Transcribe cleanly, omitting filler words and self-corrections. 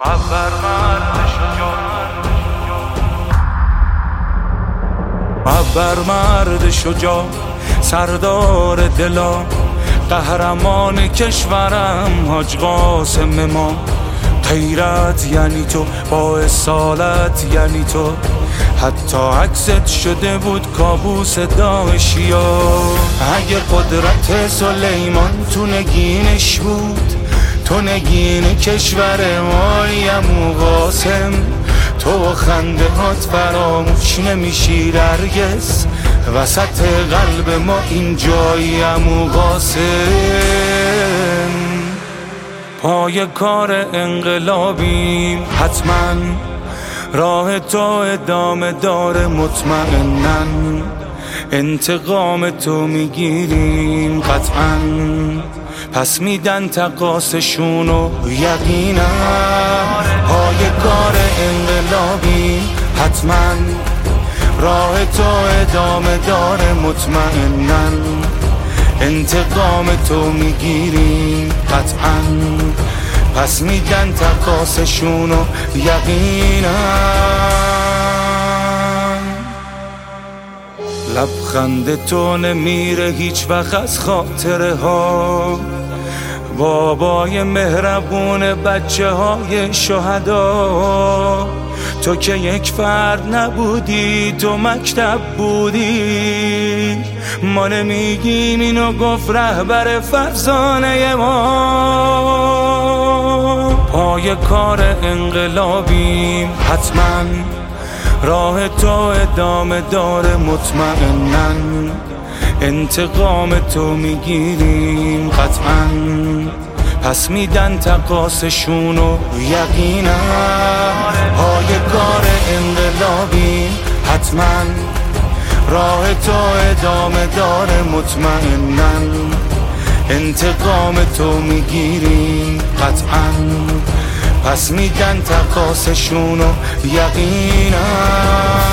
مرد شجاع سردار دلا، قهرمان کشورم حاج قاسم ما. غیرت یعنی تو، با اصالت یعنی تو، حتی عکست شده بود کابوس داعشیا. اگه قدرت سلیمان تو نگینش بود، تو نگین کشور مایی عمو قاسم، تو خنده هات فراموش نمیشی هرگز، وسط قلب ما اینجایی عمو قاسم. پای کار انقلابیم حتما، راه تو ادامه داره مطمئنن، انتقام تو میگیریم قطعا، پس میدن تقاصشونو یقینا. پای کار انقلابیم حتما، راه تو ادامه داره مطمئنن، انتقام تو میگیریم قطعا، پس میدن تقاصشونو یقینا. لبخند تو نمیره هیچ وقت از خاطره ها، بابای مهربون بچه های شهدا. تو که یک فرد نبودی، تو مکتب بودی، ما نمیگیم اینو گفت رهبر فرزانه ما. پای کار انقلابیم حتما، راه تو ادامه داره مطمئنن، انتقام تو میگیریم قطعا، پس میدن تقاصشونو یقینا. پای کار انقلابیم حتما، راه تو ادامه داره مطمئنن، انتقام تو میگیریم قطعا، پس میدن تقاصشونو یقینا.